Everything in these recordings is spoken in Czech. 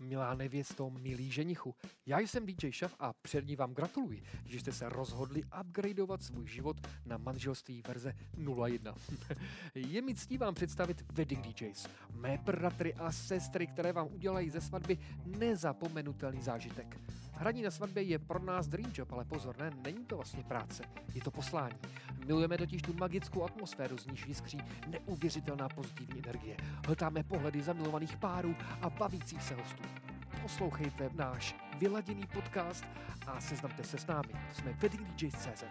Milá nevěsto, milý ženichu, já jsem DJ Šaf a přední vám gratuluji, že jste se rozhodli upgradeovat svůj život na manželství verze 01. Je mi ctí vám představit Wedding DJs, mé bratry a sestry, které vám udělají ze svatby nezapomenutelný zážitek. Hraní na svatbě je pro nás dream job, ale pozor, ne, není to vlastně práce, je to poslání. Milujeme totiž tu magickou atmosféru, z níž jiskří neuvěřitelná pozitivní energie. Hltáme pohledy zamilovaných párů a bavících se hostů. Poslouchejte náš vyladěný podcast a seznamte se s námi. Jsme weddingdjs.cz.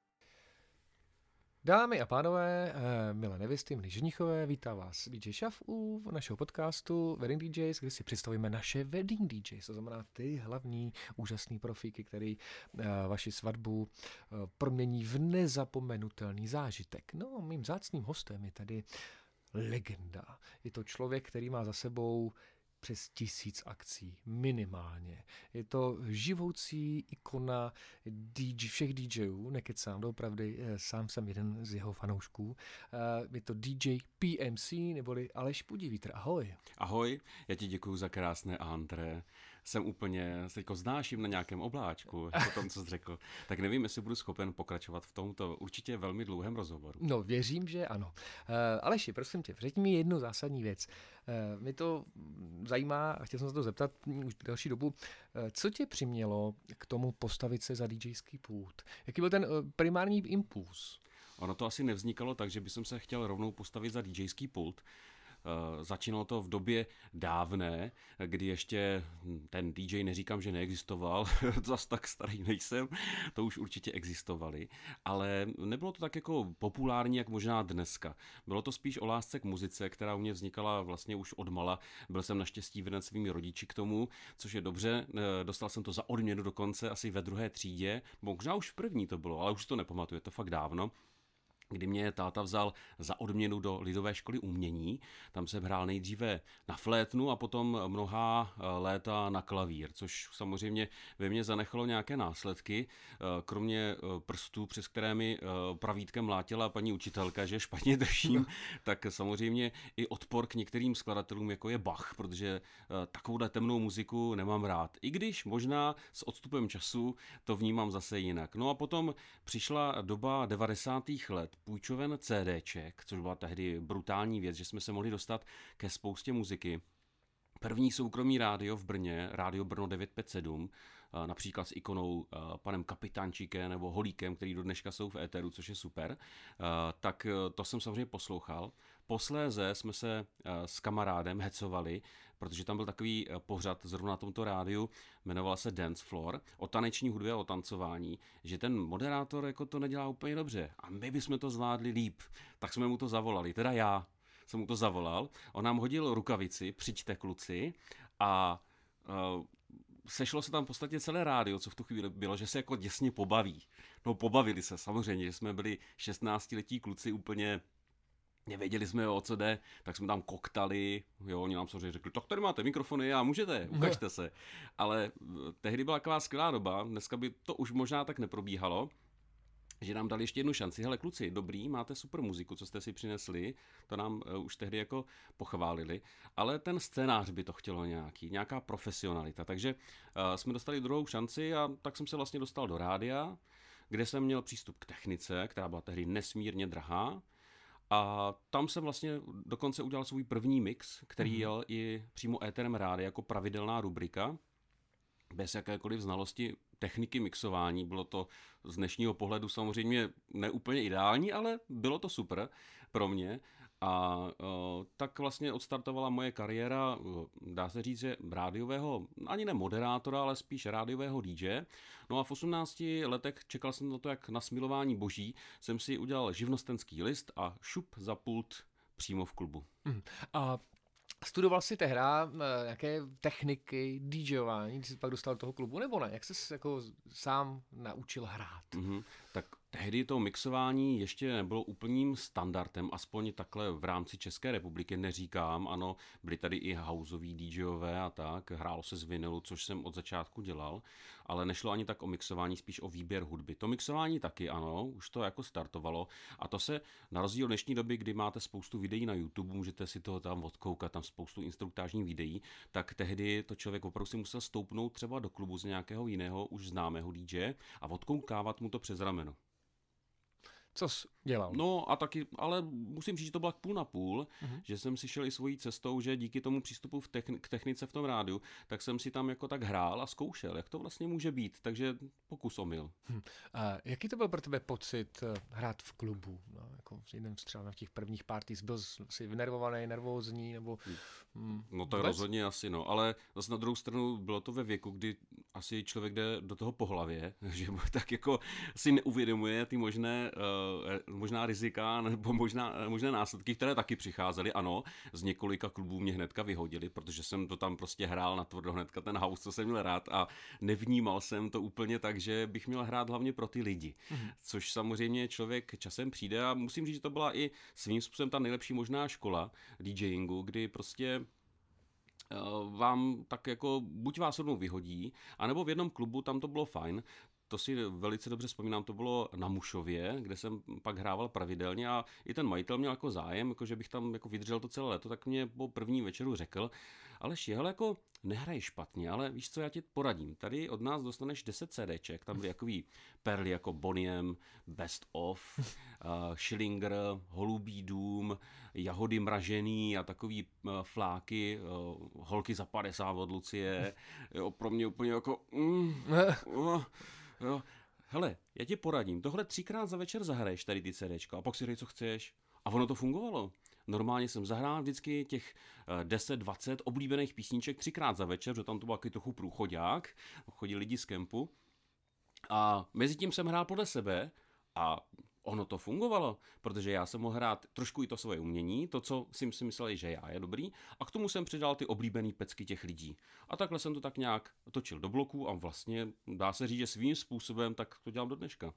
Dámy a pánové, milé nevěsty, milí ženichové, vítá vás DJ Šaf u našeho podcastu Wedding DJs, kde si představíme naše Wedding DJs, to znamená ty hlavní úžasný profíky, který vaši svatbu promění v nezapomenutelný zážitek. No, mým vzácným hostem je tady legenda. Je to člověk, který má za sebou přes 1000 akcí, minimálně. Je to živoucí ikona všech DJů, nekecám, doopravdy, sám jsem jeden z jeho fanoušků. Je to DJ PMC, neboli Aleš Pudivítr. Ahoj. Ahoj, já ti děkuju za krásné antré. Jsem úplně, se teďko znáším na nějakém obláčku, po tom, co jsi řekl. Tak nevím, jestli budu schopen pokračovat v tomto určitě velmi dlouhém rozhovoru. No, věřím, že ano. Aleši, prosím tě, řekni mi jednu zásadní věc. Mě to zajímá a chtěl jsem se to zeptat už další dobu. Co tě přimělo k tomu postavit se za DJský pult? Jaký byl ten primární impuls? Ono to asi nevznikalo tak, že bych se chtěl rovnou postavit za DJský pult. Začínalo to v době dávné, kdy ještě ten DJ, neříkám, že neexistoval, zas tak starý nejsem, to už určitě existovaly, ale nebylo to tak jako populární, jak možná dneska. Bylo to spíš o lásce k muzice, která u mě vznikala vlastně už odmala. Byl jsem naštěstí veden svými rodiči k tomu, což je dobře, dostal jsem to za odměnu dokonce asi ve 2. třídě, možná už v 1. to bylo, ale už to nepamatuju, je to fakt dávno, kdy mě táta vzal za odměnu do Lidové školy umění. Tam jsem hrál nejdříve na flétnu a potom mnohá léta na klavír, což samozřejmě ve mně zanechalo nějaké následky. Kromě prstů, přes které mi pravítkem mlátila paní učitelka, že špatně držím, tak samozřejmě i odpor k některým skladatelům, jako je Bach, protože takovouhle temnou muziku nemám rád. I když možná s odstupem času to vnímám zase jinak. No a potom přišla doba 90. let, půjčoven CDček, což byla tehdy brutální věc, že jsme se mohli dostat ke spoustě muziky. První soukromý rádio v Brně, Rádio Brno 957, například s ikonou panem Kapitánčíkem nebo Holíkem, který do dneška jsou v éteru, což je super, tak to jsem samozřejmě poslouchal. Posléze jsme se s kamarádem hecovali, protože tam byl takový pořad zrovna na tomto rádiu, jmenoval se Dance Floor, o taneční hudbě a o tancování, že ten moderátor jako to nedělá úplně dobře a my bychom to zvládli líp, tak jsme mu to zavolali, teda já jsem mu to zavolal, on nám hodil rukavici, přijďte kluci a sešlo se tam v podstatě celé rádio, co v tu chvíli bylo, že se jako děsně pobaví. No pobavili se samozřejmě, že jsme byli 16letí kluci úplně, nevěděli jsme, o co jde, tak jsme tam koktali, jo, oni nám samozřejmě řekli, tak tady máte mikrofony a můžete, ukažte se. Ale tehdy byla taková skvělá doba, dneska by to už možná tak neprobíhalo, že nám dali ještě jednu šanci. Hele kluci, dobrý, máte super muziku, co jste si přinesli, to nám už tehdy jako pochválili, ale ten scénář by to chtělo nějaká profesionalita, takže jsme dostali druhou šanci a tak jsem se vlastně dostal do rádia, kde jsem měl přístup k technice, která byla tehdy nesmírně drahá a tam jsem vlastně dokonce udělal svůj první mix, který jel i přímo éterem rádia jako pravidelná rubrika, bez jakékoliv znalosti techniky mixování. Bylo to z dnešního pohledu samozřejmě neúplně ideální, ale bylo to super pro mě. A tak vlastně odstartovala moje kariéra, dá se říct, že rádiového, ani ne moderátora, ale spíš rádiového DJ. No a v 18 letech čekal jsem na to, jak na smilování boží, jsem si udělal živnostenský list a šup za pult přímo v klubu. A studoval jsi tehda nějaké techniky, DJování, když jsi pak dostal do toho klubu, nebo ne? Jak jsi jako sám naučil hrát? Tak Tehdy to mixování ještě nebylo úplným standardem, aspoň takhle v rámci České republiky, neříkám, ano, byli tady i houseoví DJové a tak, hrálo se z vinilu, což jsem od začátku dělal, ale nešlo ani tak o mixování, spíš o výběr hudby. To mixování taky, ano, už to jako startovalo a to se na rozdíl dnešní doby, kdy máte spoustu videí na YouTube, můžete si toho tam odkoukat, tam spoustu instruktážních videí, tak tehdy to člověk opravdu si musel stoupnout třeba do klubu z nějakého jiného, už známého DJ a odkoukávat mu to přes rameno. Co jsi dělal? No a taky, ale musím říct, že to bylo půl na půl, že jsem si šel i svojí cestou, že díky tomu přístupu k technice v tom rádiu, tak jsem si tam jako tak hrál a zkoušel, jak to vlastně může být, takže pokus omyl. A jaký to byl pro tebe pocit hrát v klubu? No, jako jeden třeba na těch prvních parties, byl jsi vynervovaný, nervózní, nebo... No tak rozhodně asi, no, ale zase na druhou stranu bylo to ve věku, kdy asi člověk jde do toho po hlavě, že tak jako si neuvědomuje ty možná rizika nebo možné následky, které taky přicházely. Ano, z několika klubů mě hnedka vyhodili, protože jsem to tam prostě hrál na tvrdo hnedka ten house, co jsem měl rád a nevnímal jsem to úplně tak, že bych měl hrát hlavně pro ty lidi. Což samozřejmě člověk časem přijde a musím říct, že to byla i svým způsobem ta nejlepší možná škola DJingu, kdy prostě vám tak jako buď vás jednou vyhodí, anebo v jednom klubu tam to bylo fajn. To si velice dobře vzpomínám, to bylo na Mušově, kde jsem pak hrával pravidelně a i ten majitel měl jako zájem, jako že bych tam jako vydržel to celé léto, tak mě po první večeru řekl, Aleši, hele, jako nehraj špatně, ale víš co, já ti poradím. Tady od nás dostaneš 10 CDček, tam byly jakový perly jako Boney M, Best Of, Schillinger, Holubí dům, Jahody mražený a takový fláky, Holky za 50 od Lucie. Jo, pro mě úplně jako... Jo. Hele, já ti poradím, tohle 3krát za večer zahraješ tady ty CDčka a pak si dej, co chceš. A ono to fungovalo. Normálně jsem zahrál vždycky těch 10-20 oblíbených písniček 3krát za večer, že tam to byl takový trochu průchodák, chodili lidi z kempu. A mezi tím jsem hrál podle sebe a ono to fungovalo, protože já jsem mohl hrát trošku i to svoje umění, to, co jsem si myslel, že já je dobrý, a k tomu jsem přidal ty oblíbený pecky těch lidí. A takhle jsem to tak nějak točil do bloku a vlastně dá se říct, že svým způsobem tak to dělám do dneška.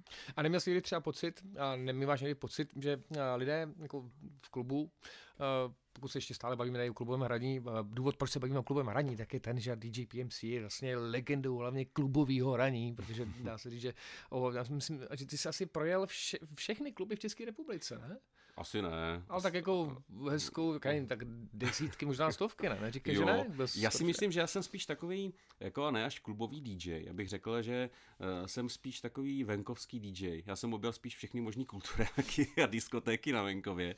A neměl jsi někdy třeba pocit, a nemáš někdy pocit, že lidé jako v klubu, pokud se ještě stále bavíme tady o klubovém hraní, důvod, proč se bavíme o klubovém hraní, tak je ten, že DJ PMC je vlastně legendou hlavně klubového hraní, protože dá se říct, že já myslím, že ty jsi asi projel všechny kluby v České republice, ne? Asi ne. Ale tak jako hezkou, tak desítky, možná stovky, ne? Neříkej, že ne? Já si myslím, že já jsem spíš takový, jako ne až klubový DJ. Já bych řekl, že jsem spíš takový venkovský DJ. Já jsem objel spíš všechny možný kulturáky a diskotéky na venkově,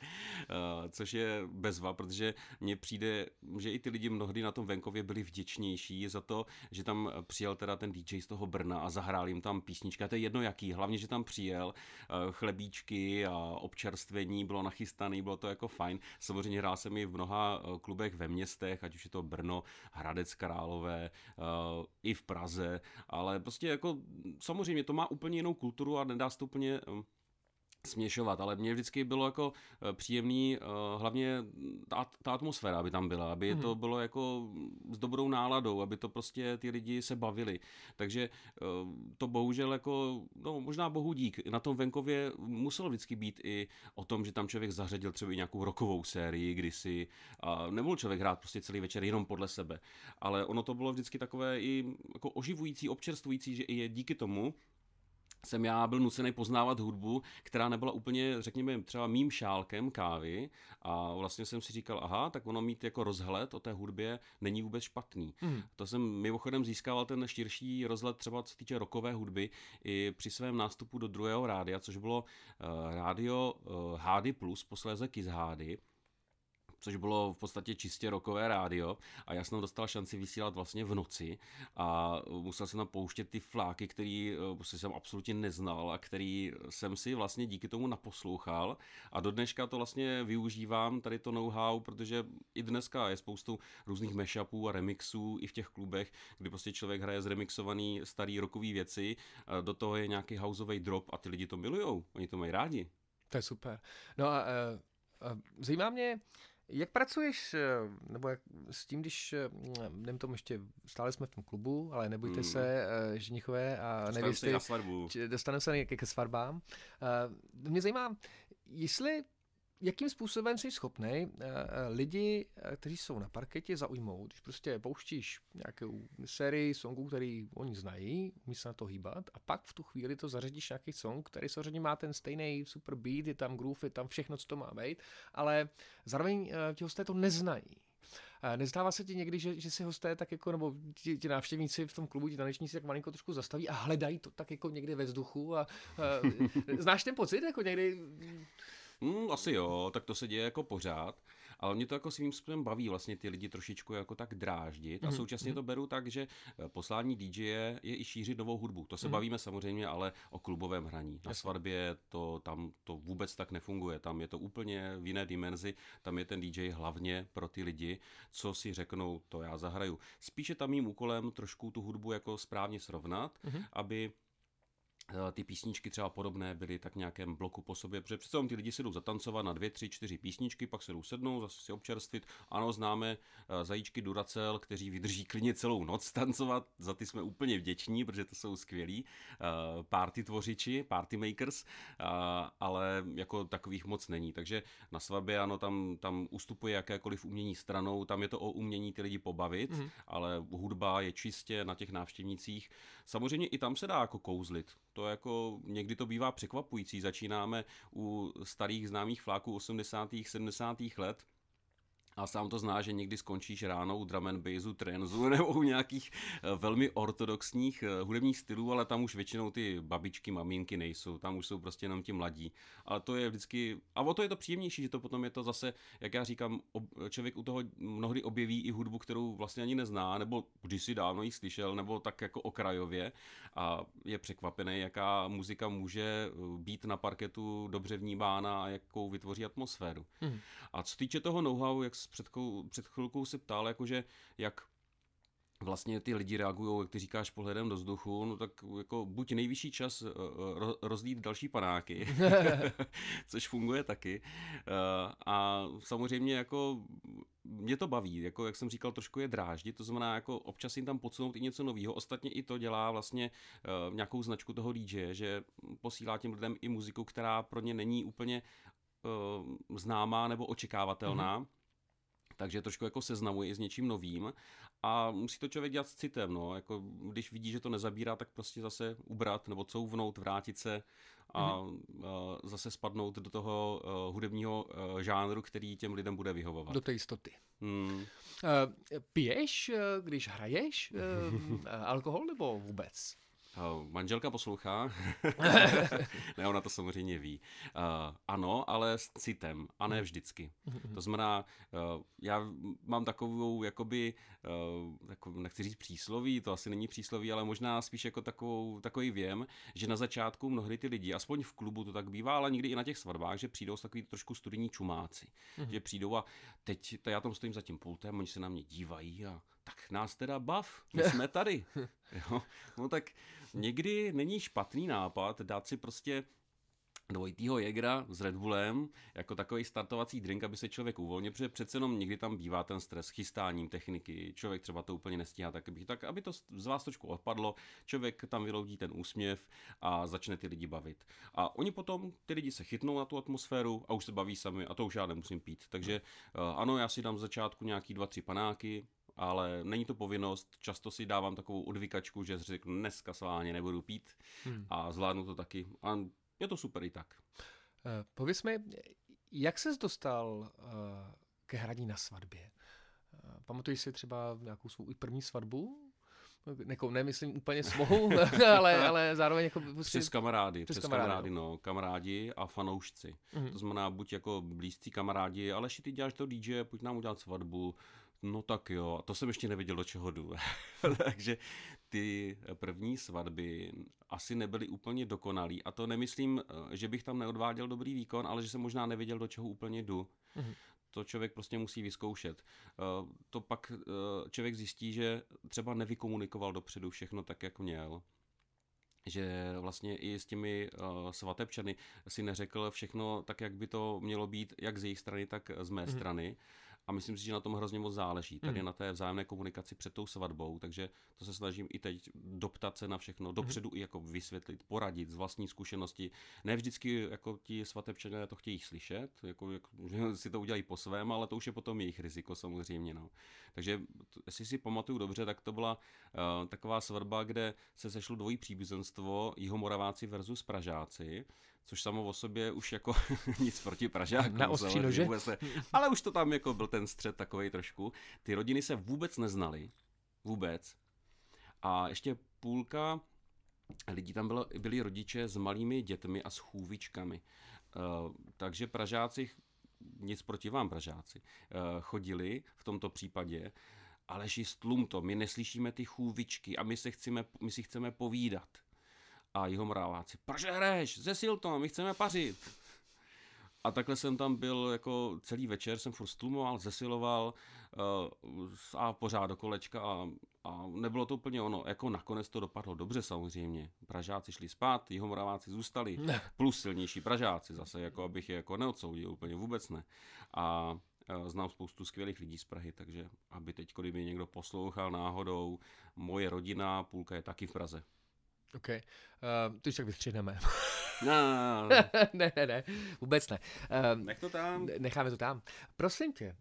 což je bezva, protože mně přijde, že i ty lidi mnohdy na tom venkově byli vděčnější za to, že tam přijel teda ten DJ z toho Brna a zahrál jim tam písnička. To je jedno jaký, hlavně, že tam přijel chlebíčky a občerstvení, bylo nachystaný, bylo to jako fajn. Samozřejmě hrál jsem i v mnoha klubech ve městech, ať už je to Brno, Hradec Králové, i v Praze, ale prostě jako samozřejmě to má úplně jinou kulturu a nedá se to úplně směšovat, ale mně vždycky bylo jako příjemný, hlavně ta atmosféra, aby tam byla, aby to bylo jako s dobrou náladou, aby to prostě ty lidi se bavili. Takže to bohužel jako, no možná bohu dík, na tom venkově muselo vždycky být i o tom, že tam člověk zařadil třeba i nějakou rockovou sérii kdysi a nemohl člověk hrát prostě celý večer jenom podle sebe. Ale ono to bylo vždycky takové i jako oživující, občerstvující, že i díky tomu jsem já byl nucený poznávat hudbu, která nebyla úplně, řekněme, třeba mým šálkem kávy a vlastně jsem si říkal, aha, tak ono mít jako rozhled o té hudbě není vůbec špatný. To jsem mimochodem získával ten širší rozhled třeba co se týče rockové hudby i při svém nástupu do druhého rádia, což bylo rádio Hády Plus, posléze Kiss Hády, což bylo v podstatě čistě rockové rádio a já jsem dostal šanci vysílat vlastně v noci a musel jsem tam pouštět ty fláky, který jsem absolutně neznal a který jsem si vlastně díky tomu naposlouchal a do dneška to vlastně využívám, tady to know-how, protože i dneska je spoustu různých mashupů a remixů i v těch klubech, kdy prostě člověk hraje zremixovaný starý rockový věci, do toho je nějaký houseový drop a ty lidi to milujou, oni to mají rádi. To je super. No a zajímá mě, Jak pracuješ, nebo jak s tím, když, nevím tomu ještě, stále jsme v tom klubu, ale nebojte se, ženichové a nevěsty, dostaneme se ke svatbám. Mě zajímá, jakým způsobem jsi schopný lidi, kteří jsou na parketě, zaujmout, když prostě pouštíš nějakou sérii songů, který oni znají, umí se na to hýbat, a pak v tu chvíli to zařadíš nějaký song, který samozřejmě má ten stejný super beat, je tam groove, je tam všechno, co to má být, ale zároveň ti hosté to neznají. Nezdává se ti někdy, že si hosté tak jako, nebo ti návštěvníci v tom klubu, ti tanečníci tak malinko trošku zastaví a hledají to tak jako někde ve vzduchu a znáš ten pocit, jako někdy... Asi jo, tak to se děje jako pořád, ale mě to jako svým způsobem baví vlastně ty lidi trošičku jako tak dráždit a současně to beru tak, že poslání DJ je i šířit novou hudbu. To se bavíme samozřejmě ale o klubovém hraní. Na svatbě tam to vůbec tak nefunguje, tam je to úplně v jiné dimenzi, tam je ten DJ hlavně pro ty lidi, co si řeknou, to já zahraju. Spíše tam mým úkolem trošku tu hudbu jako správně srovnat, aby ty písničky třeba podobné byly tak nějakém bloku po sobě, protože přece ty lidi si jdou zatancovat na 2, 3, 4 písničky, pak se jdou sednout, zase si občerstvit. Ano, známe zajíčky Duracell, kteří vydrží klidně celou noc tancovat, za ty jsme úplně vděční, protože to jsou skvělí party tvořiči, party makers, ale jako takových moc není. Takže na svatbě ano, tam ustupuje jakékoliv umění stranou, tam je to o umění ty lidi pobavit, ale hudba je čistě na těch návštěvnících. Samozřejmě i tam se dá jako kouzlit. To jako někdy to bývá překvapující. Začínáme u starých známých fláků 80. 70. let a sám to zná, že někdy skončíš ráno u drum and bassu, transu nebo u nějakých velmi ortodoxních hudebních stylů, ale tam už většinou ty babičky, maminky nejsou, tam už jsou prostě jenom ti mladí. Ale to je vždycky, a o to je to příjemnější, že to potom je to zase, jak já říkám, člověk u toho mnohdy objeví i hudbu, kterou vlastně ani nezná, nebo kdysi dávno ji slyšel, nebo tak jako okrajově a je překvapený, jaká muzika může být na parketu dobře vnímána a jakou vytvoří atmosféru. A co týče toho know-how, jak před chvilkou se ptal, jakože jak vlastně ty lidi reagují, jak ty říkáš, pohledem do vzduchu, no tak jako buď nejvyšší čas rozlít další panáky, což funguje taky. A samozřejmě jako mě to baví, jako jak jsem říkal, trošku je dráždit, to znamená jako občas jim tam podsunout i něco nového. Ostatně i to dělá vlastně nějakou značku toho DJ, že posílá těm lidem i muziku, která pro ně není úplně známá nebo očekávatelná. Takže trošku jako seznamuje i s něčím novým a musí to člověk dělat s citem, no, jako když vidí, že to nezabírá, tak prostě zase ubrat nebo couvnout, vrátit se a zase spadnout do toho hudebního žánru, který těm lidem bude vyhovovat. Do té jistoty. Piješ, když hraješ alkohol nebo vůbec? Manželka poslouchá, ne, ona to samozřejmě ví. Ano, ale s citem, a ne vždycky. To znamená, já mám takovou, jakoby, nechci říct přísloví, to asi není přísloví, ale možná spíš jako takový věm, že na začátku mnohdy ty lidi, aspoň v klubu to tak bývá, ale někdy i na těch svatbách, že přijdou takový trošku studijní čumáci. Že přijdou a teď já tam stojím za tím pultem, oni se na mě dívají a tak nás teda bav, my jsme tady. Jo? No tak někdy není špatný nápad dát si prostě dvojitýho Jägera s Red Bullem jako takový startovací drink, aby se člověk uvolnil, protože přece jenom někdy tam bývá ten stres chystáním techniky, člověk třeba to úplně nestíhá, tak aby to z vás trošku odpadlo, člověk tam vyloudí ten úsměv a začne ty lidi bavit. A oni potom, ty lidi se chytnou na tu atmosféru a už se baví sami a to už já nemusím pít. Takže ano, já si dám z začátku nějaký 2-3 panáky, ale není to povinnost, často si dávám takovou odvykačku, že řeknu dneska sváně nebudu pít a zvládnu to taky. A je to super i tak. Pověz mi, jak ses dostal ke hraní na svatbě? Pamatuješ si třeba nějakou svou první svatbu? Nemyslím úplně svou, ale zároveň jako... Přes kamarády, no. Kamarádi a fanoušci. To znamená buď jako blízcí kamarádi, ale ty děláš to DJ, pojď nám udělat svatbu. No tak jo, a to jsem ještě nevěděl, do čeho jdu. Takže ty první svatby asi nebyly úplně dokonalý. A to nemyslím, že bych tam neodváděl dobrý výkon, ale že jsem možná nevěděl, do čeho úplně jdu. To člověk prostě musí vyzkoušet. To pak člověk zjistí, že třeba nevykomunikoval dopředu všechno tak, jak měl. že vlastně i s těmi svatebčany si neřekl všechno tak, jak by to mělo být, jak z jejich strany, tak z mé strany. A myslím si, že na tom hrozně moc záleží, tady na té vzájemné komunikaci před tou svatbou, takže to se snažím i teď doptat se na všechno, dopředu i jako vysvětlit, poradit z vlastní zkušenosti. Ne vždycky jako ti svatebčané to chtějí slyšet, že si to udělají po svém, ale to už je potom jejich riziko samozřejmě. No. Takže jestli si pamatuju dobře, tak to byla taková svatba, kde se sešlo dvojí příbuzenstvo, Jihomoraváci versus Pražáci, což samo o sobě už jako nic proti Pražákům. Na ostří nože. Ale už to tam jako byl ten střed takovej trošku. Ty rodiny se vůbec neznaly. Vůbec. A ještě půlka lidí tam byli rodiče s malými dětmi a s chůvičkami. Takže Pražáci, nic proti vám Pražáci, chodili v tomto případě, ale šistlum to, my neslyšíme ty chůvičky a my si chceme povídat. A Jihomoráváci, proč hraješ, zesil to, my chceme pařit. A takhle jsem tam byl jako celý večer, jsem furt stlumoval, zesiloval a pořád do kolečka a nebylo to úplně ono. Jako nakonec to dopadlo dobře samozřejmě. Pražáci šli spát, Jihomoráváci zůstali, plus silnější Pražáci zase, jako abych je jako neodsoudil, úplně vůbec ne. A znám spoustu skvělých lidí z Prahy, takže aby teď, kdyby někdo poslouchal náhodou, moje rodina, půlka je taky v Praze. OK. To už tak vystřihneme. No. ne, vůbec ne. Nech to tam. Necháme to tam. Prosím tě,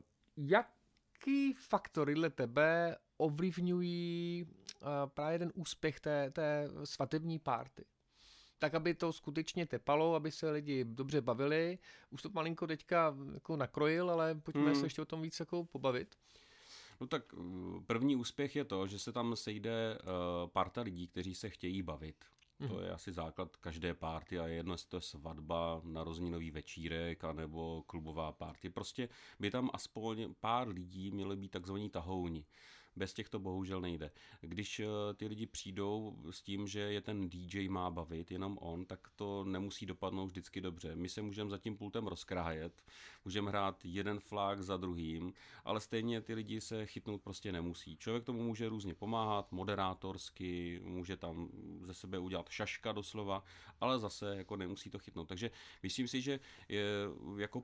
jaký faktory dle tebe ovlivňují právě ten úspěch té svatební party? Tak, aby to skutečně tepalo, aby se lidi dobře bavili. Už to malinko teďka jako nakrojil, ale pojďme se ještě o tom víc jako pobavit. No tak první úspěch je to, že se tam sejde parta lidí, kteří se chtějí bavit. To je asi základ každé party a jedno, jestli to je svatba, narozeninový večírek anebo klubová party. Prostě by tam aspoň pár lidí mělo být takzvaní tahouni. Bez těch to bohužel nejde. Když ty lidi přijdou s tím, že je ten DJ má bavit, jenom on, tak to nemusí dopadnout vždycky dobře. My se můžeme za tím pultem rozkrájet, můžeme hrát jeden flag za druhým, ale stejně ty lidi se chytnout prostě nemusí. Člověk tomu může různě pomáhat, moderátorsky, může tam ze sebe udělat šaška doslova, ale zase jako nemusí to chytnout. Takže myslím si, že jako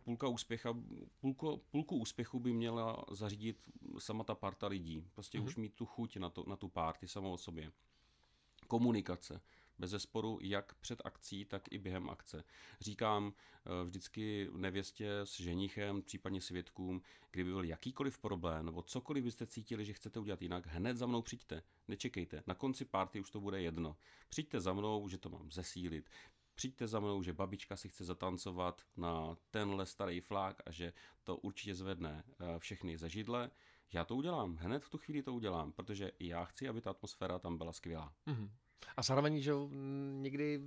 půlku úspěchu by měla zařídit sama ta parta lidí. Prostě už mít tu chuť na tu party samo o sobě. Komunikace. Bezesporu jak před akcí, tak i během akce. Říkám vždycky nevěstě s ženichem, případně svědkům, kdyby byl jakýkoliv problém, nebo cokoliv byste cítili, že chcete udělat jinak, hned za mnou přijďte. Nečekejte. Na konci party už to bude jedno. Přijďte za mnou, že to mám zesílit. Přijďte za mnou, že babička si chce zatancovat na tenhle starý flák a že to určitě zvedne všechny ze židle. Já to udělám, hned v tu chvíli to udělám, protože já chci, aby ta atmosféra tam byla skvělá. A zároveň, že někdy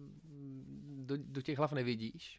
do těch hlav nevidíš.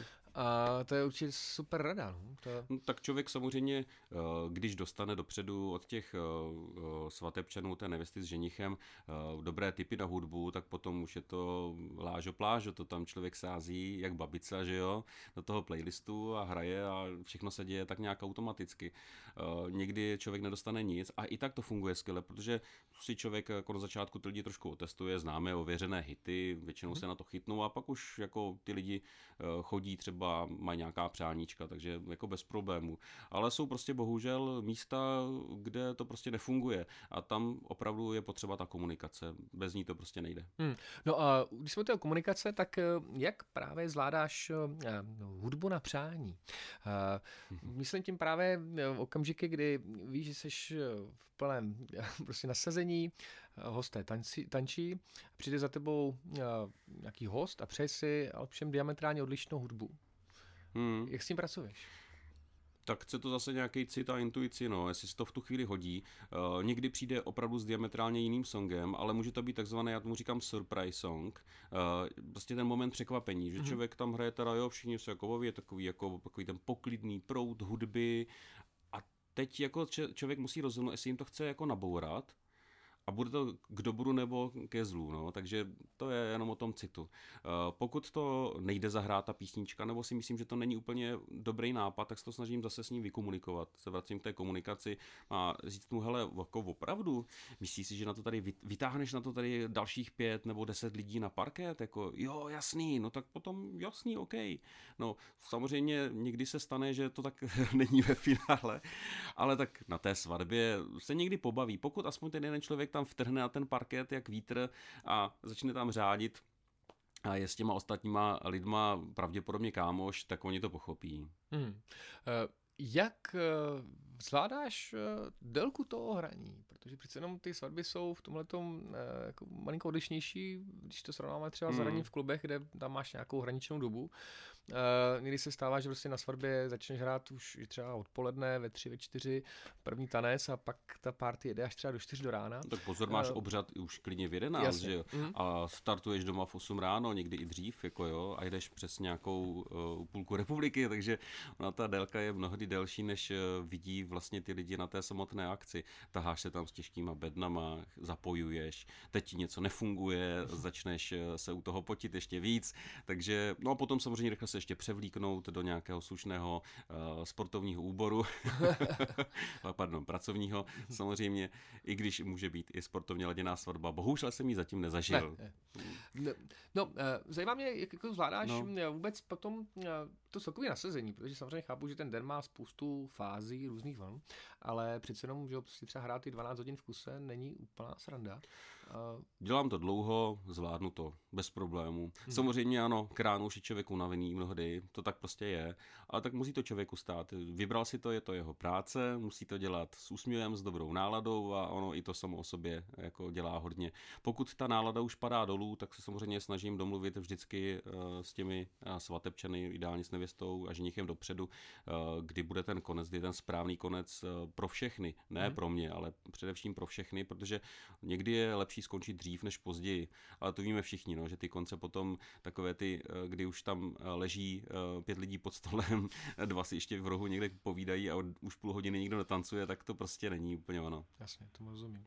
A to je určitě super rada. No? No, tak člověk samozřejmě, když dostane dopředu od těch svatebčanů té nevěsty s ženichem dobré tipy na hudbu, tak potom už je to lážo plážo, to tam člověk sází jak babica, že jo, do toho playlistu a hraje a všechno se děje tak nějak automaticky. Někdy člověk nedostane nic a i tak to funguje skvěle, protože si člověk jako na začátku ty lidi trošku otestuje, známe ověřené hity, většinou se na to chytnou a pak už jako ty lidi chodí třeba mají nějaká přáníčka, takže jako bez problémů. Ale jsou prostě bohužel místa, kde to prostě nefunguje a tam opravdu je potřeba ta komunikace. Bez ní to prostě nejde. No a když jsme o komunikace, tak jak právě zvládáš hudbu na přání? Myslím tím právě okamžiky, kdy víš, že jsi v plném prostě nasazení, hosté tančí, přijde za tebou nějaký host a přeje si ale všem diametrálně odlišnou hudbu. Jak s tím pracuješ? Tak chce to zase nějaký cit a intuici, no, jestli se to v tu chvíli hodí. Někdy přijde opravdu s diametrálně jiným songem, ale může to být takzvaný, já tomu říkám surprise song, prostě ten moment překvapení, že člověk tam hraje teda, jo, všichni se jako baví, je takový ten poklidný proud hudby a teď jako člověk musí rozhodnout, jestli jim to chce jako nabourat, a bude to k dobru nebo ke zlu, no, takže to je jenom o tom citu. Pokud to nejde zahrát ta písnička, nebo si myslím, že to není úplně dobrý nápad, tak se to snažím zase s ním vykomunikovat. Se vracím k té komunikaci a říct mu, hele, jako opravdu, myslíš si, že na to tady vytáhneš na to tady dalších 5 nebo 10 lidí na parket, jako jo, jasný, no tak potom jasný, OK. No, samozřejmě někdy se stane, že to tak není ve finále, ale tak na té svatbě se někdy pobaví. Pokud aspoň ten jeden člověk tam vtrhne na ten parket jak vítr a začne tam řádit a je s těma ostatníma lidma pravděpodobně kámoš, tak oni to pochopí. Jak zvládáš délku toho hraní? Protože přece jenom ty svatby jsou v tomhletom jako malinko odlišnější, když to srovnáme třeba s hraním v klubech, kde tam máš nějakou hraničnou dobu. Někdy se stává, že prostě na svatbě začneš hrát už třeba odpoledne, ve 3, ve 4, první tanec a pak ta party jede až třeba do 4 do rána. Tak pozor, máš obřad už klidně v 11, že jo? A startuješ doma v 8 ráno, někdy i dřív, jako jo, a jdeš přes nějakou půlku republiky, takže ona ta délka je mnohdy delší, než vidí vlastně ty lidi na té samotné akci. Taháš se tam s těžkýma bednama, zapojuješ, teď ti něco nefunguje, začneš se u toho potit ještě víc, takže no a potom samozřejmě rychle se ještě převlíknout do nějakého slušného sportovního úboru, pardon, pracovního, samozřejmě, i když může být i sportovně laděná svatba. Bohužel jsem ji zatím nezažil. No, zajímá mě, jak jako zvládáš vůbec potom to celkové nasazení, protože samozřejmě chápu, že ten den má spoustu fází, různých vln, ale přece jenom, že prostě třeba hrát ty 12 hodin v kuse není úplná sranda. Dělám to dlouho, zvládnu to bez problémů. Samozřejmě ano, k ránu už je člověk unavený mnohdy, to tak prostě je, ale tak musí to člověku stát. Vybral si to, je to jeho práce, musí to dělat s úsměvem, s dobrou náladou a ono i to samo o sobě jako dělá hodně. Pokud ta nálada už padá dolů, tak se samozřejmě snažím domluvit vždycky s těmi svatebčany, ideálně s nevěstou a ženichem dopředu, kdy bude ten konec, kdy je ten správný konec pro všechny, ne pro mě, ale především pro všechny, protože někdy je lepší skončit dřív než později, ale to víme všichni, no, že ty konce potom takové ty, kdy už tam leží 5 lidí pod stolem, 2 si ještě v rohu někde povídají a už půl hodiny nikdo netancuje, tak to prostě není úplně ono. Jasně, tomu rozumím.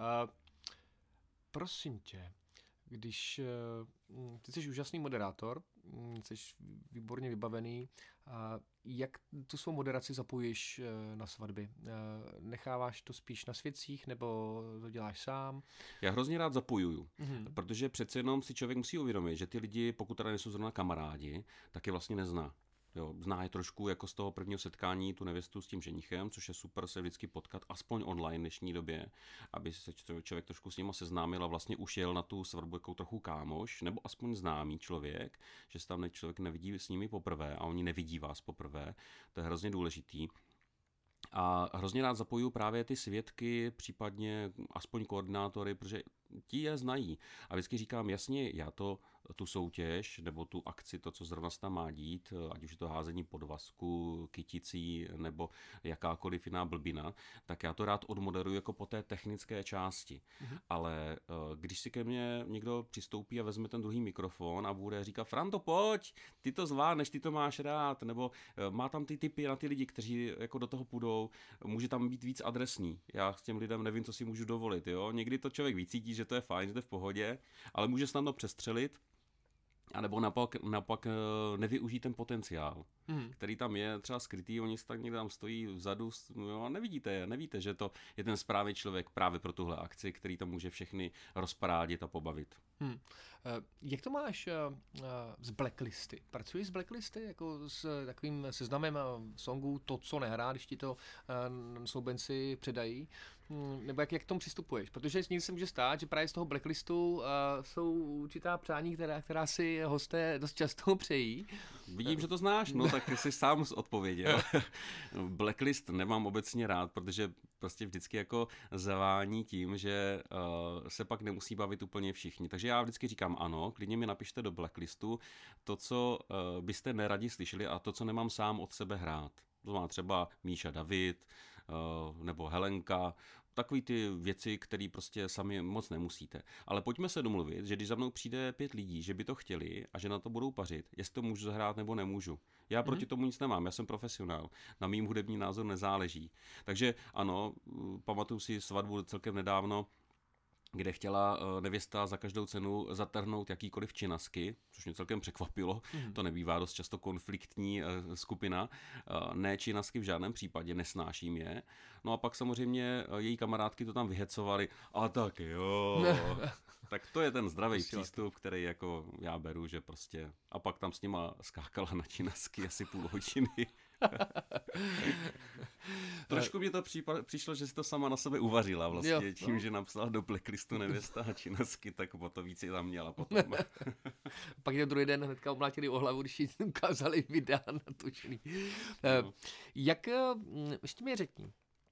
Prosím tě, když ty jsi úžasný moderátor, jsi výborně vybavený, jak tu svou moderaci zapojíš na svatby? Necháváš to spíš na svědcích, nebo to děláš sám? Já hrozně rád zapojuju, protože přece jenom si člověk musí uvědomit, že ty lidi, pokud teda nejsou zrovna kamarádi, tak je vlastně nezná. Jo, zná je trošku jako z toho prvního setkání tu nevěstu s tím ženichem, což je super se vždycky potkat, aspoň online v dnešní době, aby se člověk trošku s nima seznámil a vlastně už jel na tu svatbu jako trochu kámoš, nebo aspoň známý člověk, že se tam člověk nevidí s nimi poprvé a oni nevidí vás poprvé, to je hrozně důležitý. A hrozně rád zapojuju právě ty svědky, případně aspoň koordinátory, protože ti je znají. A vždycky říkám, jasně, já tu soutěž, nebo tu akci, to, co zrovna se tam má dít, ať už je to házení podvazku, kyticí, nebo jakákoliv jiná blbina, tak já to rád odmoderuji jako po té technické části. Ale když si ke mně někdo přistoupí a vezme ten druhý mikrofon a bude říkat, Franto, pojď, ty to zvládneš, ty to máš rád, nebo má tam ty tipy na ty lidi, kteří jako do toho půjdou, může tam být víc adresný. Já s těm lidem nevím, co si můžu dovolit. Jo? Někdy to člověk vycítí, že to je fajn, že to je v pohodě, ale může snadno přestřelit, anebo naopak nevyužít ten potenciál, který tam je třeba skrytý, oni tak někde tam stojí vzadu, jo, a nevíte, že to je ten správný člověk právě pro tuhle akci, který tam může všechny rozparádit a pobavit. Jak to máš z blacklisty? Pracuješ s blacklisty, jako s takovým seznamem songů, to, co nehrá, když ti to snoubenci předají? Nebo jak k tomu přistupuješ? Protože někdy se může stát, že právě z toho blacklistu jsou určitá přání, která si hosté dost často přejí. Vidím, že to znáš, no tak jsi sám odpověděl. Blacklist nemám obecně rád, protože prostě vždycky jako zavání tím, že se pak nemusí bavit úplně všichni. Takže já vždycky říkám ano, klidně mi napište do blacklistu to, co byste neradi slyšeli a to, co nemám sám od sebe hrát. To má třeba Míša David nebo Helenka, takový ty věci, které prostě sami moc nemusíte. Ale pojďme se domluvit, že když za mnou přijde 5 lidí, že by to chtěli a že na to budou pařit, jestli to můžu zahrát nebo nemůžu. Já proti tomu nic nemám, já jsem profesionál. Na mým hudební názor nezáleží. Takže ano, pamatuju si svatbu celkem nedávno, kde chtěla nevěsta za každou cenu zatrhnout jakýkoliv činasky, což mě celkem překvapilo. To nebývá dost často konfliktní skupina. Ne činasky v žádném případě, nesnáším je. No a pak samozřejmě její kamarádky to tam vyhecovali. A tak jo. Tak to je ten zdravý přístup, který jako já beru, že prostě... A pak tam s nima skákala na činasky asi půl hodiny. Trošku mě to přišlo, že si to sama na sebe uvařila vlastně, tím, že napsala do blacklistu nevěsta a činasky, tak o to víc je tam měla potom. Pak ten druhý den hnedka omlátili o hlavu, když jí ukázali videa natočený. Jak, ještě mi řekni,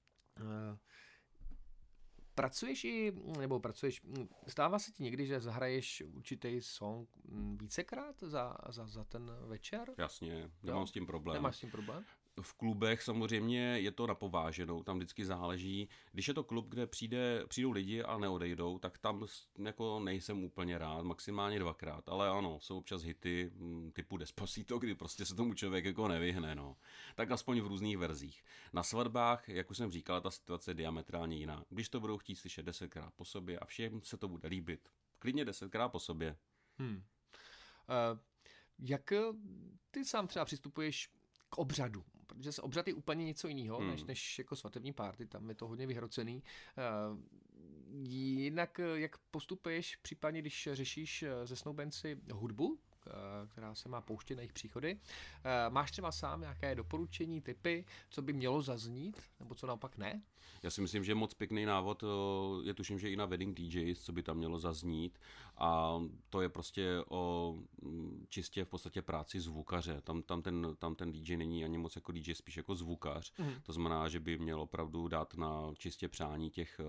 stává se ti někdy, že zahraješ určitý song vícekrát za ten večer? Jasně, nemám s tím problém. Nemáš s tím problém? V klubech samozřejmě je to na pováženou, tam vždycky záleží. Když je to klub, kde přijdou lidi a neodejdou, tak tam jako nejsem úplně rád, maximálně 2krát. Ale ano, jsou občas hity typu Despacito, kdy prostě se tomu člověk jako nevyhne. No. Tak aspoň v různých verzích. Na svatbách, jak už jsem říkal, ta situace je diametrálně jiná. Když to budou chtít slyšet 10krát po sobě a všem se to bude líbit, klidně 10krát po sobě. Jak ty sám třeba přistupuješ k obřadu? Protože se obřad je úplně něco jiného, než jako svatební party, tam je to hodně vyhrocený. Jinak jak postupuješ případně, když řešíš se snoubenci hudbu, která se má pouštět na jejich příchody. Máš třeba sám nějaké doporučení, tipy, co by mělo zaznít, nebo co naopak ne? Já si myslím, že moc pěkný návod je, tuším, že i na Wedding DJs, co by tam mělo zaznít, a to je prostě o čistě v podstatě práci zvukaře. Tam ten DJ není ani moc jako DJ, spíš jako zvukař. To znamená, že by měl opravdu dát na čistě přání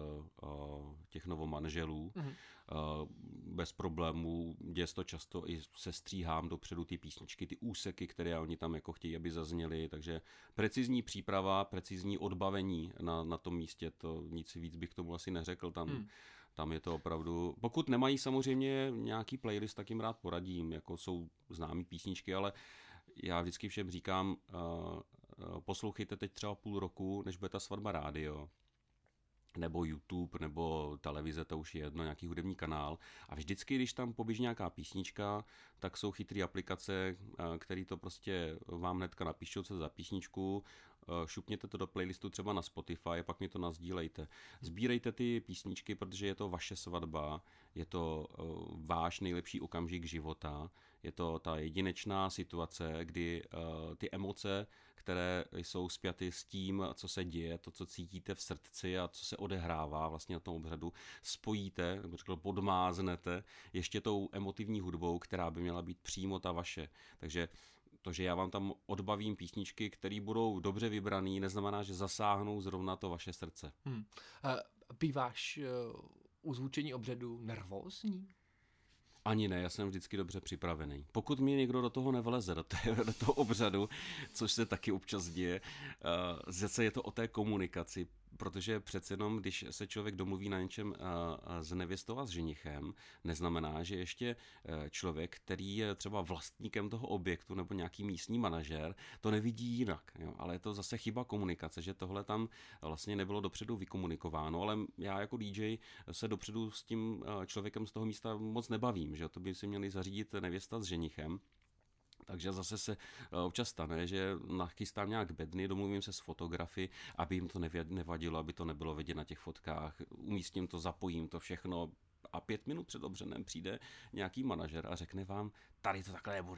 těch novomanželů. Bez problémů, děje to často i se stříhám dopředu ty písničky, ty úseky, které oni tam jako chtějí, aby zazněly, takže precizní příprava, precizní odbavení na tom místě, to nic víc bych k tomu asi neřekl, tam je to opravdu, pokud nemají samozřejmě nějaký playlist, tak jim rád poradím, jako jsou známý písničky, ale já vždycky všem říkám, poslouchejte teď třeba půl roku, než bude ta svatba rádio, nebo YouTube, nebo televize, to už je jedno, nějaký hudební kanál. A vždycky, když tam poběží nějaká písnička, tak jsou chytré aplikace, které to prostě vám hnedka napíšou, co za písničku, šupněte to do playlistu třeba na Spotify a pak mi to nasdílejte. Sbírejte ty písničky, protože je to vaše svatba, je to váš nejlepší okamžik života, je to ta jedinečná situace, kdy ty emoce, které jsou spjaty s tím, co se děje, to, co cítíte v srdci a co se odehrává vlastně na tom obřadu, spojíte, nebo řekl, podmáznete ještě tou emotivní hudbou, která by měla být přímo ta vaše. Takže to, že já vám tam odbavím písničky, které budou dobře vybraný, neznamená, že zasáhnou zrovna to vaše srdce. Býváš u zvučení obřadu nervózní? Ani ne, já jsem vždycky dobře připravený. Pokud mě někdo do toho nevleze, do toho obřadu, což se taky občas děje, zase je to o té komunikaci, protože přece jenom, když se člověk domluví na něčem s nevěstou a s ženichem, neznamená, že ještě člověk, který je třeba vlastníkem toho objektu nebo nějaký místní manažer, to nevidí jinak. Jo? Ale je to zase chyba komunikace, že tohle tam vlastně nebylo dopředu vykomunikováno, ale já jako DJ se dopředu s tím člověkem z toho místa moc nebavím, že to by si měli zařídit nevěsta s ženichem. Takže zase se občas stane, že nachystám nějak bedny, domluvím se s fotografy, aby jim to nevadilo, aby to nebylo vidět na těch fotkách, umístím to, zapojím to všechno a 5 minut před obřadem přijde nějaký manažer a řekne vám, tady to takhle nebude.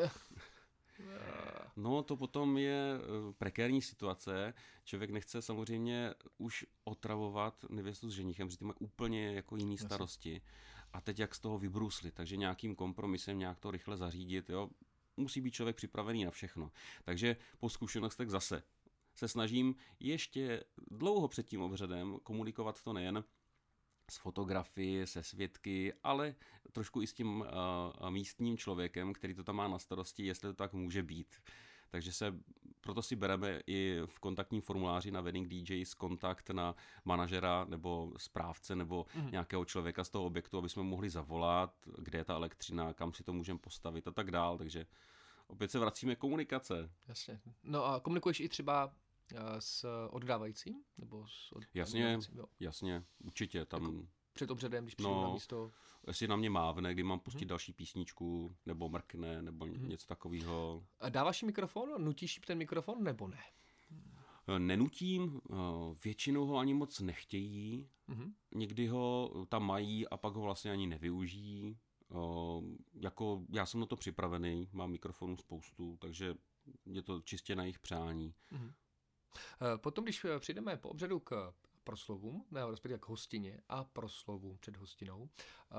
No to potom je prekérní situace, člověk nechce samozřejmě už otravovat nevěstu s ženichem, protože ty mají úplně jako jiný starosti a teď jak z toho vybruslit, takže nějakým kompromisem nějak to rychle zařídit, jo. Musí být člověk připravený na všechno. Takže po zkušenostech zase se snažím ještě dlouho před tím obřadem komunikovat to nejen s fotografii, se svědky, ale trošku i s tím místním člověkem, který to tam má na starosti, jestli to tak může být. Takže proto si bereme i v kontaktním formuláři na Wedding DJs kontakt na manažera nebo správce nebo nějakého člověka z toho objektu, aby jsme mohli zavolat, kde je ta elektřina, kam si to můžeme postavit a tak dál. Takže opět se vracíme komunikace. Jasně. No a komunikuješ i třeba s oddávajícím? Nebo s Jasně, určitě. Tam... před obřadem, když přijdu na místo? Jestli na mě mávne, kdy mám pustit další písničku, nebo mrkne, nebo něco takového. A dáváš jí mikrofon? Nutíš ten mikrofon, nebo ne? Nenutím, většinou ho ani moc nechtějí, někdy ho tam mají a pak ho vlastně ani nevyužijí. Jako já jsem na to připravený, mám mikrofonů spoustu, takže je to čistě na jejich přání. Potom, když přijdeme po obřadu k proslovům, nebo respektive k hostině a proslovům před hostinou,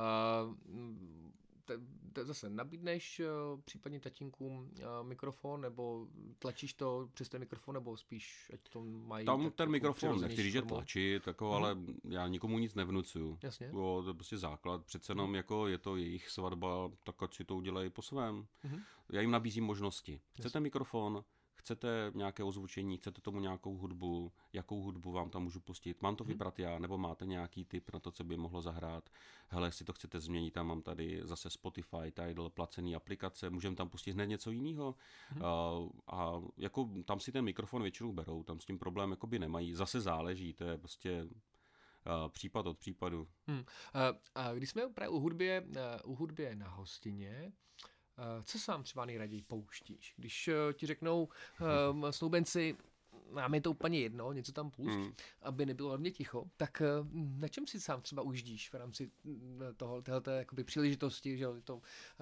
zase nabídneš případně tatínkům mikrofon, nebo tlačíš to přes ten mikrofon, nebo spíš, ať to mají... Tam ten mikrofon nechci říct, že tlačit, jako, ale já nikomu nic nevnucuju. Jasně. Jo, to je prostě základ. Přece jenom jako je to jejich svatba, tak ať si to udělají po svém. Já jim nabízím možnosti. Chcete mikrofon? Chcete nějaké ozvučení, chcete tomu nějakou hudbu, jakou hudbu vám tam můžu pustit, mám to vybrat já, nebo máte nějaký tip na to, co by mohlo zahrát, hele, jestli to chcete změnit, tam mám tady zase Spotify, Tidal, placený aplikace, můžeme tam pustit hned něco jiného a jako tam si ten mikrofon většinou berou, tam s tím problém jakoby nemají, zase záleží, to je prostě případ od případu. A když jsme právě u hudbě na hostině, co sám třeba nejraději pouštíš? Když ti řeknou snoubenci, nám je to úplně jedno, něco tam pust, aby nebylo hlavně ticho, tak na čem si sám třeba ujíždíš v rámci téhleté jakoby příležitosti, že to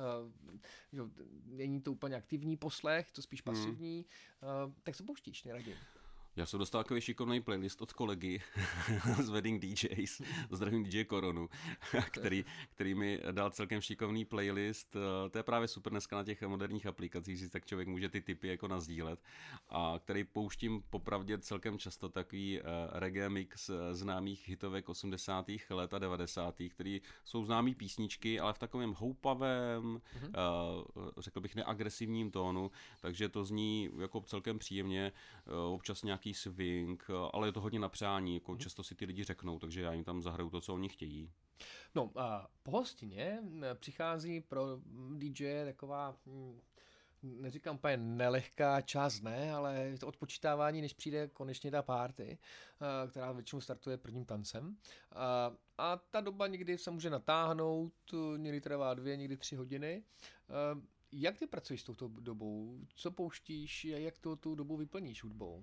není to úplně aktivní poslech, to spíš pasivní, tak co pouštíš nejraději? Já jsem dostal takový šikovný playlist od kolegy z Wedding DJs, zdravím DJ Koronu, který mi dal celkem šikovný playlist. To je právě super dneska na těch moderních aplikacích, že tak člověk může ty tipy jako nazdílet. A který pouštím popravdě celkem často takový reggae mix známých hitovek 80. let a 90. který jsou známý písničky, ale v takovém houpavém, řekl bych neagresivním tónu, takže to zní jako celkem příjemně, občas nějaký swing, ale je to hodně na přání, jako často si ty lidi řeknou, takže já jim tam zahraju to, co oni chtějí. No a po hostině přichází pro DJ taková, neříkám úplně nelehká část, ne, ale to odpočítávání, než přijde konečně ta party, která většinou startuje prvním tancem. A ta doba někdy se může natáhnout, někdy trvá 2, někdy 3 hodiny. Jak ty pracuješ s touto dobou? Co pouštíš? Jak tu dobu vyplníš hudbou?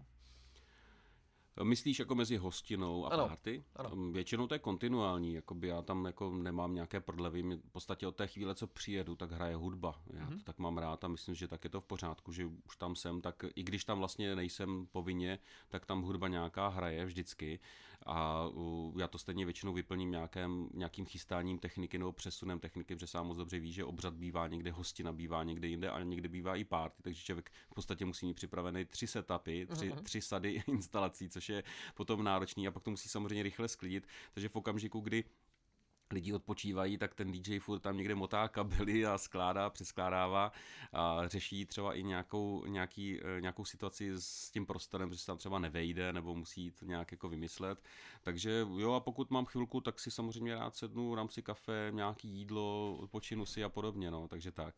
Myslíš jako mezi hostinou a party? Ano. Většinou to je kontinuální, jakoby já tam jako nemám nějaké prodlevy, v podstatě od té chvíle, co přijedu, tak hraje hudba. Já to tak mám rád a myslím, že tak je to v pořádku, že už tam jsem, tak i když tam vlastně nejsem povinně, tak tam hudba nějaká hraje vždycky a já to stejně většinou vyplním nějakým chystáním techniky nebo přesunem techniky, protože sám moc dobře ví, že obřad bývá někde, hostina bývá někde jinde a někde bývá i party, takže člověk v podstatě musí mít připravené 3 setupy, 3 sady instalací, což je potom náročný a pak to musí samozřejmě rychle sklidit, takže v okamžiku, kdy lidi odpočívají, tak ten DJ furt tam někde motá kabely a skládá, přeskládává a řeší třeba i nějakou situaci s tím prostorem, že se tam třeba nevejde nebo musí to nějak jako vymyslet. Takže jo, a pokud mám chvilku, tak si samozřejmě rád sednu, dám si kafe, nějaký jídlo, odpočinu si a podobně, no, takže tak.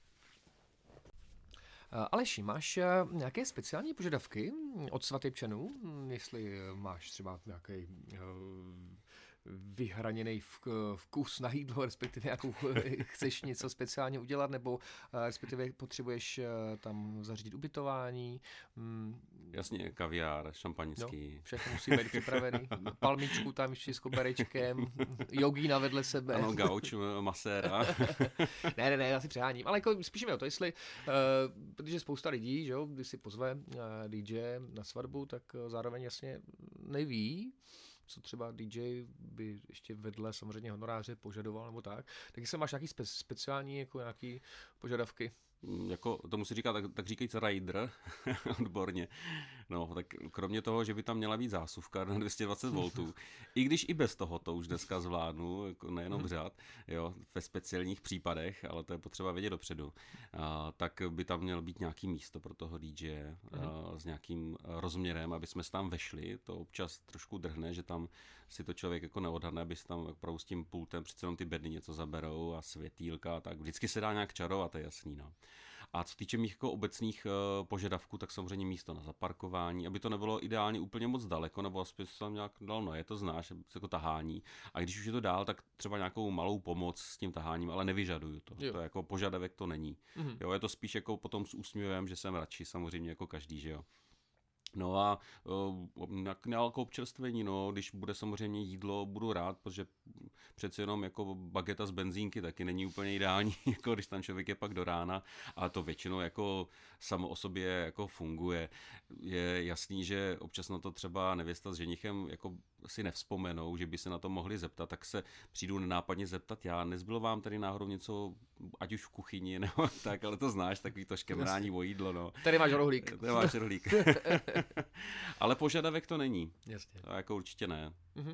Aleši, máš nějaké speciální požadavky od svatebčanů? Jestli máš třeba nějaký vyhraněný vkus na jídlo, respektive jakou chceš něco speciálně udělat, nebo respektive potřebuješ tam zařídit ubytování. Jasně, kaviár, šampaňský. No, všechno musí být připravený. Palmičku tam ještě s koberečkem, jogína vedle sebe. Ano, gauč, maséra. ne, já si přeháním. Ale jako spíš mi o to, jestli, protože spousta lidí, že jo, když si pozve DJ na svatbu, tak zároveň jasně neví, co třeba DJ by ještě vedle samozřejmě honoráře požadoval nebo tak. Tak jestli máš nějaký speciální jako nějaký požadavky? Jako to musí říkat, tak říkajíc rider, odborně. No, tak kromě toho, že by tam měla být zásuvka na 220 V, i když i bez toho to už dneska zvládnu, jako nejenom řád, jo, ve speciálních případech, ale to je potřeba vědět dopředu, tak by tam mělo být nějaký místo pro toho DJ s nějakým rozměrem, aby jsme se tam vešli. To občas trošku drhne, že tam si to člověk jako neodhadne, aby si tam opravdu s tím pultem přece jenom ty bedny něco zaberou a světýlka, tak vždycky se dá nějak čarovat, to je jasný, no. A co týče mých jako obecných požadavků, tak samozřejmě místo na zaparkování, aby to nebylo ideálně úplně moc daleko, nebo aspoň se tam nějak dal, no je to znáš, jako tahání. A když už je to dál, tak třeba nějakou malou pomoc s tím taháním, ale nevyžaduju to. Jo. To je jako požadavek to není. Jo, je to spíš jako potom s úsměvem, že jsem radši samozřejmě jako každý, že jo. No a nějakou občerstvení, no, když bude samozřejmě jídlo, budu rád, protože přece jenom jako bageta z benzínky taky není úplně ideální, jako když tam člověk je pak do rána, ale to většinou jako samo o sobě jako funguje. Je jasný, že občas na to třeba nevěsta s ženichem jako si nevzpomenou, že by se na to mohli zeptat, tak se přijdu nenápadně zeptat já. Nezbylo vám tady náhodou něco, ať už v kuchyni nebo tak, ale to znáš, takový to škemrání o jídlo, no. Tady máš rohlík. Tady máš rohlík. Ale požadavek to není. Jasně. To jako určitě ne.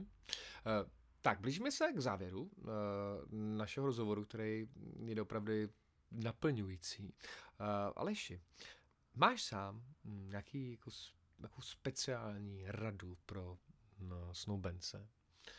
Tak, blížíme se k závěru našeho rozhovoru, který je opravdu naplňující. Aleši, máš sám nějakou speciální radu pro snoubence?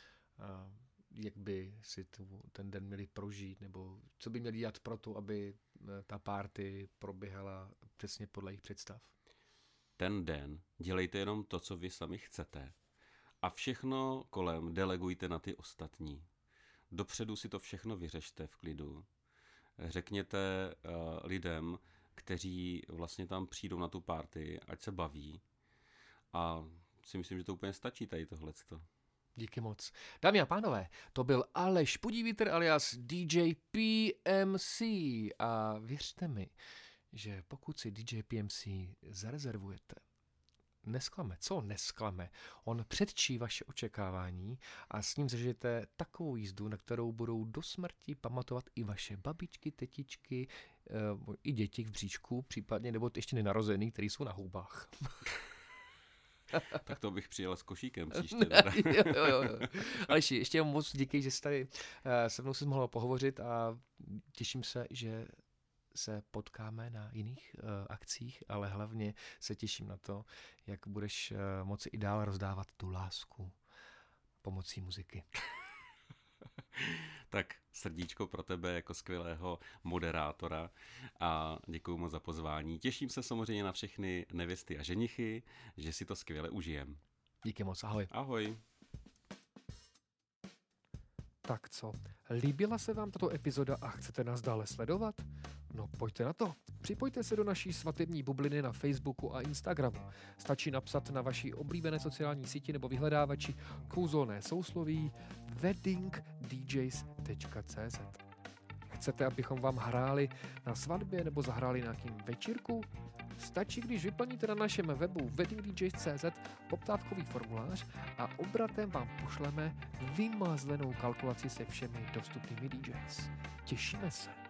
Jak by si ten den měli prožít, nebo co by měli dělat pro to, aby ta party proběhala přesně podle jejich představ? Ten den dělejte jenom to, co vy sami chcete. A všechno kolem delegujte na ty ostatní. Dopředu si to všechno vyřešte v klidu. Řekněte lidem, kteří vlastně tam přijdou na tu party, ať se baví. A si myslím, že to úplně stačí tady tohleto. Díky moc. Dámy a pánové, to byl Aleš Podivítr alias DJ PMC. A věřte mi, že pokud si DJ PMC zarezervujete, nesklame. Co nesklame? On předčí vaše očekávání a s ním zažijete takovou jízdu, na kterou budou do smrti pamatovat i vaše babičky, tetičky, i děti v bříšku, případně, nebo ještě nenarozený, který jsou na houbách. Tak to bych přijel s košíkem příště. jo. Aleši, ještě moc díky, že jsi tady se mnou si mohl pohovořit a těším se, že se potkáme na jiných akcích, ale hlavně se těším na to, jak budeš moci i dál rozdávat tu lásku pomocí muziky. Tak srdíčko pro tebe jako skvělého moderátora a děkuju moc za pozvání. Těším se samozřejmě na všechny nevěsty a ženichy, že si to skvěle užijem. Díky moc, ahoj. Ahoj. Tak co, líbila se vám tato epizoda a chcete nás dále sledovat? No pojďte na to. Připojte se do naší svatební bubliny na Facebooku a Instagramu. Stačí napsat na vaší oblíbené sociální síti nebo vyhledávači kouzelné sousloví weddingdjs.cz. Chcete, abychom vám hráli na svatbě nebo zahráli nějakým večírku? Stačí, když vyplníte na našem webu weddingdjs.cz poptávkový formulář a obratem vám pošleme vymazlenou kalkulaci se všemi dostupnými DJs. Těšíme se.